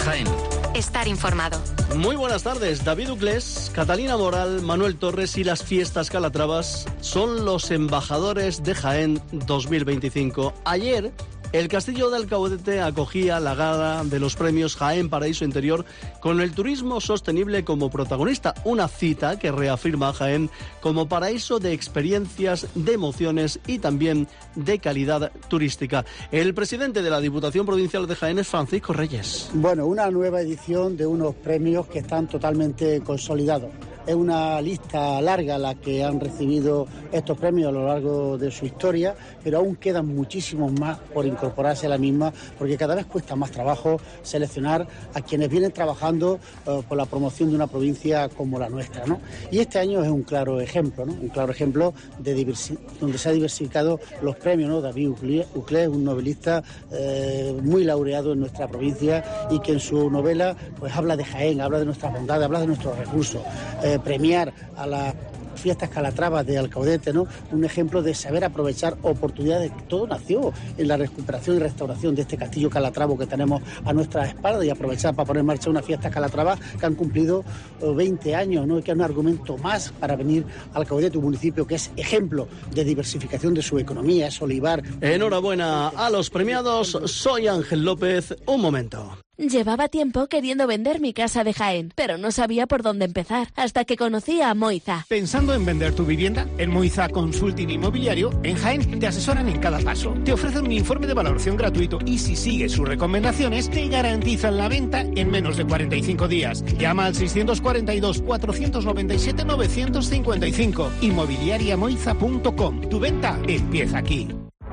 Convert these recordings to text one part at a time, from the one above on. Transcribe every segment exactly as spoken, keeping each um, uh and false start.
Jaén. Estar informado. Muy buenas tardes. David Uclés, Catalina Moral, Manuel Torres y las Fiestas Calatravas son los embajadores de Jaén dos mil veinticinco. Ayer, el Castillo de Alcaudete acogía la gala de los premios Jaén Paraíso Interior con el turismo sostenible como protagonista. Una cita que reafirma a Jaén como paraíso de experiencias, de emociones y también de calidad turística. El presidente de la Diputación Provincial de Jaén es Francisco Reyes. Bueno, una nueva edición de unos premios que están totalmente consolidados. Es una lista larga la que han recibido estos premios a lo largo de su historia, pero aún quedan muchísimos más por incorporarse a la misma, porque cada vez cuesta más trabajo seleccionar a quienes vienen trabajando uh, por la promoción de una provincia como la nuestra, ¿no? Y este año es un claro ejemplo, ¿no? Un claro ejemplo de diversi- donde se ha diversificado los premios, ¿no? David Uclés, un novelista eh, muy laureado en nuestra provincia y que en su novela pues habla de Jaén, habla de nuestras bondades, habla de nuestros recursos. Eh, premiar a las Fiestas Calatravas de Alcaudete, ¿no? Un ejemplo de saber aprovechar oportunidades. Todo nació en la recuperación y restauración de este castillo calatravo que tenemos a nuestra espalda y aprovechar para poner en marcha unas Fiestas Calatravas que han cumplido veinte años, ¿no? Y que es un argumento más para venir a Alcaudete, un municipio que es ejemplo de diversificación de su economía, es olivar. Enhorabuena a los premiados. Soy Ángel López. Un momento. Llevaba tiempo queriendo vender mi casa de Jaén, pero no sabía por dónde empezar, hasta que conocí a Moiza. ¿Pensando en vender tu vivienda? En Moiza Consulting Inmobiliario, en Jaén, te asesoran en cada paso. Te ofrecen un informe de valoración gratuito y si sigues sus recomendaciones, te garantizan la venta en menos de cuarenta y cinco días. Llama al seiscientos cuarenta y dos, cuatrocientos noventa y siete, novecientos cincuenta y cinco. inmobiliaria moiza punto com. Tu venta empieza aquí.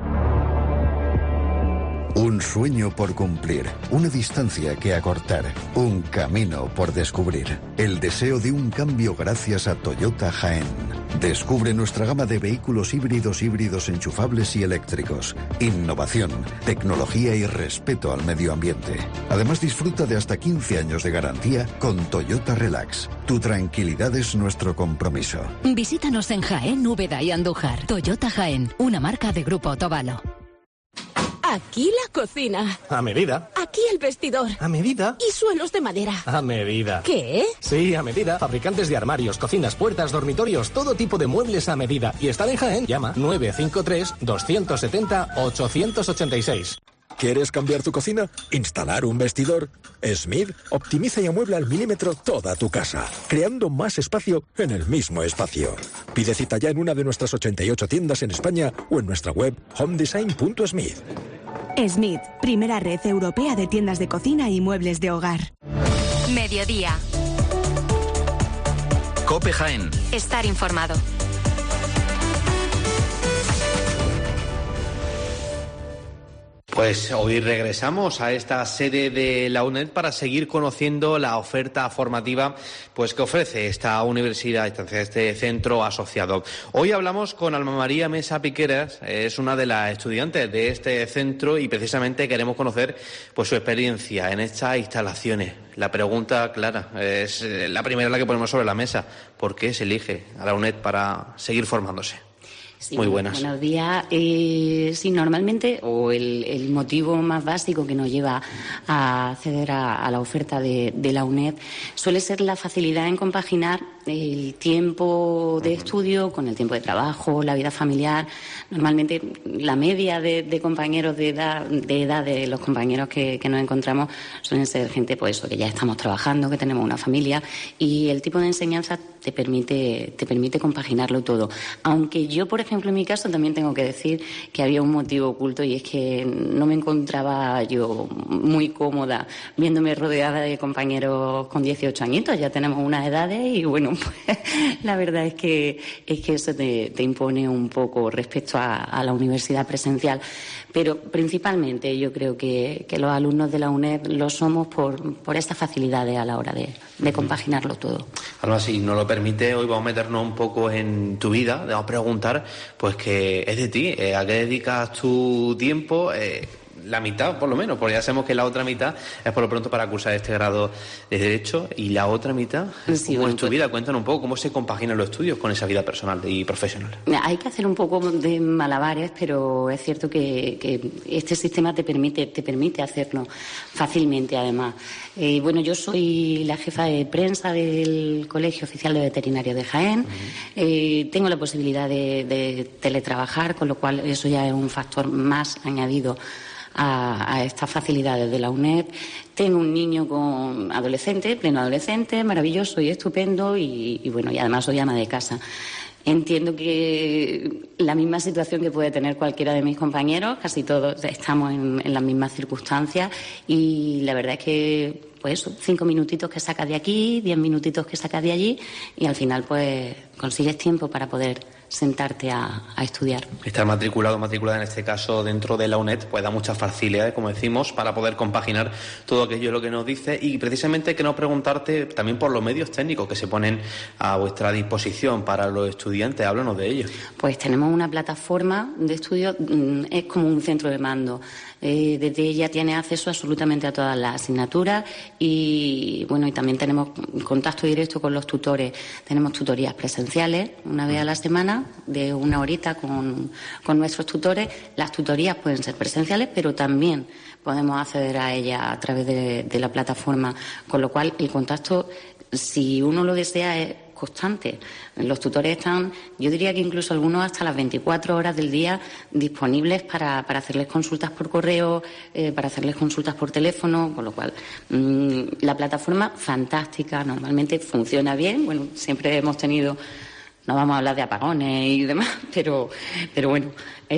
Un sueño por cumplir, una distancia que acortar, un camino por descubrir. El deseo de un cambio gracias a Toyota Jaén. Descubre nuestra gama de vehículos híbridos, híbridos enchufables y eléctricos. Innovación, tecnología y respeto al medio ambiente. Además, disfruta de hasta quince años de garantía con Toyota Relax. Tu tranquilidad es nuestro compromiso. Visítanos en Jaén, Úbeda y Andújar. Toyota Jaén, una marca de Grupo Otavalo. Aquí la cocina. A medida. Aquí el vestidor. A medida. Y suelos de madera. A medida. ¿Qué? Sí, a medida. Fabricantes de armarios, cocinas, puertas, dormitorios, todo tipo de muebles a medida. Y están en Jaén. Llama nueve cinco tres, dos siete cero, ocho ocho seis. ¿Quieres cambiar tu cocina? ¿Instalar un vestidor? Smith optimiza y amuebla al milímetro toda tu casa, creando más espacio en el mismo espacio. Pide cita ya en una de nuestras ochenta y ocho tiendas en España o en nuestra web home design punto smith. Smith, primera red europea de tiendas de cocina y muebles de hogar. Mediodía. COPE Jaén. Estar informado. Pues hoy regresamos a esta sede de la UNED para seguir conociendo la oferta formativa pues que ofrece esta universidad, este centro asociado. Hoy hablamos con Alma María Mesa Piqueras, es una de las estudiantes de este centro y precisamente queremos conocer pues su experiencia en estas instalaciones. La pregunta clara, es la primera la que ponemos sobre la mesa. ¿Por qué se elige a la UNED para seguir formándose? Sí, muy buenas. Buenos días. Eh, sí, normalmente, o el, el motivo más básico que nos lleva a acceder a, a la oferta de, de la UNED suele ser la facilidad en compaginar el tiempo de estudio con el tiempo de trabajo, la vida familiar. Normalmente la media de, de compañeros de edad, de edad de los compañeros que, que nos encontramos suelen ser gente pues eso, que ya estamos trabajando, que tenemos una familia, y el tipo de enseñanza te permite, te permite compaginarlo todo. Aunque yo, por ejemplo, en mi caso también tengo que decir que había un motivo oculto y es que no me encontraba yo muy cómoda viéndome rodeada de compañeros con dieciocho añitos. Ya tenemos unas edades y bueno, pues la verdad es que es que eso te, te impone un poco respecto a, a la universidad presencial. Pero principalmente yo creo que, que los alumnos de la UNED lo somos por, por estas facilidades a la hora de, de compaginarlo todo. Alma, si nos lo permite, hoy vamos a meternos un poco en tu vida. Te vamos a preguntar, pues, que es de ti, eh, a qué dedicas tu tiempo. Eh, la mitad, por lo menos, porque ya sabemos que la otra mitad es por lo pronto para cursar este grado de Derecho, y la otra mitad, Sí, ¿cómo bueno, es tu pues- vida? Cuéntanos un poco cómo se compaginan los estudios con esa vida personal y profesional. Hay que hacer un poco de malabares, pero es cierto que, que este sistema te permite, te permite hacerlo fácilmente, además. Eh, bueno, yo soy la jefa de prensa del Colegio Oficial de Veterinarios de Jaén. Eh, tengo la posibilidad de, de teletrabajar, con lo cual eso ya es un factor más añadido a, a estas facilidades de la UNED. Tengo un niño con adolescente, pleno adolescente, maravilloso y estupendo, y, y bueno, y además soy ama de casa. Entiendo que la misma situación que puede tener cualquiera de mis compañeros, casi todos estamos en, en las mismas circunstancias, y la verdad es que pues cinco minutitos que sacas de aquí, diez minutitos que sacas de allí, y al final pues consigues tiempo para poder sentarte a, a estudiar. Estar matriculado o matriculada en este caso dentro de la UNED pues da muchas facilidades, como decimos, para poder compaginar todo aquello lo que nos dice, y precisamente queremos preguntarte también por los medios técnicos que se ponen a vuestra disposición para los estudiantes. Háblanos de ellos. Pues tenemos una plataforma de estudio, mm, es como un centro de mando. Eh, desde ella tiene acceso absolutamente a todas las asignaturas, y bueno, y también tenemos contacto directo con los tutores. Tenemos tutorías presenciales una vez a la semana de una horita con, con nuestros tutores. Las tutorías pueden ser presenciales, pero también podemos acceder a ellas a través de, de la plataforma, con lo cual el contacto, si uno lo desea, es constante. Los tutores están, yo diría que incluso algunos hasta las veinticuatro horas del día disponibles para, para hacerles consultas por correo, eh, para hacerles consultas por teléfono, con lo cual mmm, la plataforma fantástica, normalmente funciona bien. Bueno, siempre hemos tenido, no vamos a hablar de apagones y demás, pero, pero bueno,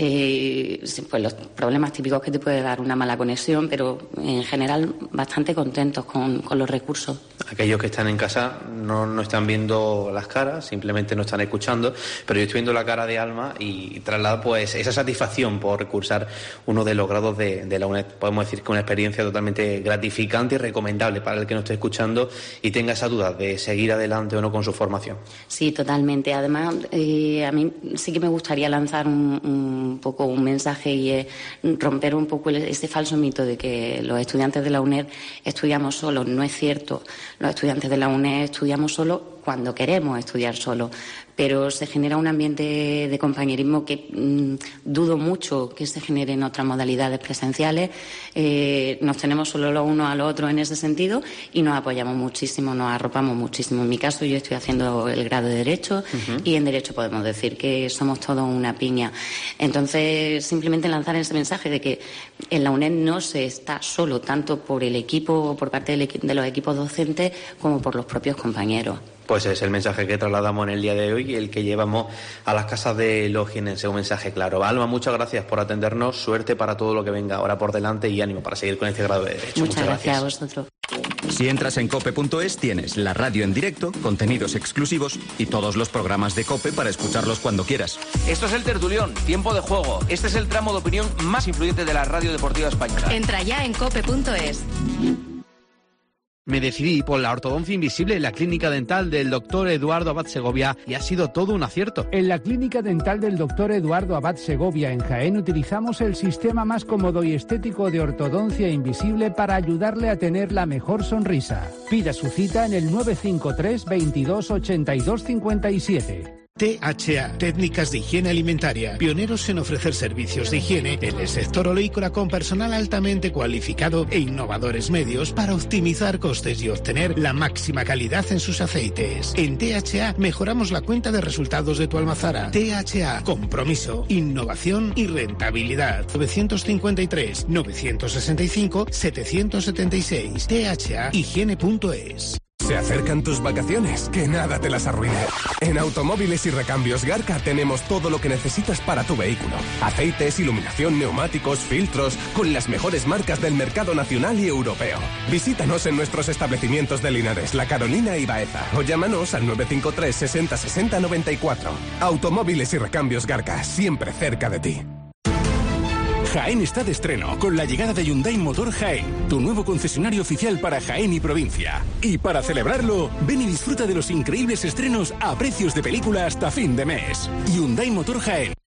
eh, pues los problemas típicos que te puede dar una mala conexión, pero en general bastante contentos con, con los recursos. Aquellos que están en casa no, no están viendo las caras, simplemente no están escuchando, pero yo estoy viendo la cara de Alma y traslada pues esa satisfacción por cursar uno de los grados de, de la UNED. Podemos decir que una experiencia totalmente gratificante y recomendable para el que nos esté escuchando y tenga esa duda de seguir adelante o no con su formación. Sí, totalmente. Además, eh, a mí sí que me gustaría lanzar un, un poco un mensaje, y es romper un poco ese falso mito de que los estudiantes de la UNED estudiamos solos. No es cierto. Los estudiantes de la UNED estudiamos solo cuando queremos estudiar solo, pero se genera un ambiente de compañerismo que mmm, dudo mucho que se genere en otras modalidades presenciales. Eh, nos tenemos solo los unos a los otros en ese sentido, y nos apoyamos muchísimo, nos arropamos muchísimo. En mi caso, yo estoy haciendo el grado de Derecho, uh-huh. y en Derecho podemos decir que somos todos una piña. Entonces, simplemente lanzar ese mensaje de que en la UNED no se está solo, tanto por el equipo, por parte del equi- de los equipos docentes, como por los propios compañeros. Pues es el mensaje que trasladamos en el día de hoy y el que llevamos a las casas de los jienenses, un mensaje claro. Alma, muchas gracias por atendernos, suerte para todo lo que venga ahora por delante y ánimo para seguir con este grado de Derecho. Muchas, muchas gracias. gracias a vosotros. Si entras en cope punto es tienes la radio en directo, contenidos exclusivos y todos los programas de COPE para escucharlos cuando quieras. Esto es El Tertulión, tiempo de juego. Este es el tramo de opinión más influyente de la radio deportiva española. Entra ya en cope punto es. Me decidí por la ortodoncia invisible en la clínica dental del doctor Eduardo Abad Segovia y ha sido todo un acierto. En la clínica dental del doctor Eduardo Abad Segovia en Jaén utilizamos el sistema más cómodo y estético de ortodoncia invisible para ayudarle a tener la mejor sonrisa. Pida su cita en el nueve cinco tres, veintidós, ochenta y dos, cincuenta y siete. T H A, Técnicas de Higiene Alimentaria, pioneros en ofrecer servicios de higiene en el sector oleícola con personal altamente cualificado e innovadores medios para optimizar costes y obtener la máxima calidad en sus aceites. En T H A mejoramos la cuenta de resultados de tu almazara. T H A, compromiso, innovación y rentabilidad. nueve cinco tres, nueve seis cinco, siete siete seis. T H A higiene punto es. Se acercan tus vacaciones, que nada te las arruine. En Automóviles y Recambios Garca tenemos todo lo que necesitas para tu vehículo. Aceites, iluminación, neumáticos, filtros, con las mejores marcas del mercado nacional y europeo. Visítanos en nuestros establecimientos de Linares, La Carolina y Baeza. O llámanos al nueve cinco tres, sesenta, sesenta, noventa y cuatro. Automóviles y Recambios Garca, siempre cerca de ti. Jaén está de estreno con la llegada de Hyundai Motor Jaén, tu nuevo concesionario oficial para Jaén y provincia. Y para celebrarlo, ven y disfruta de los increíbles estrenos a precios de película hasta fin de mes. Hyundai Motor Jaén.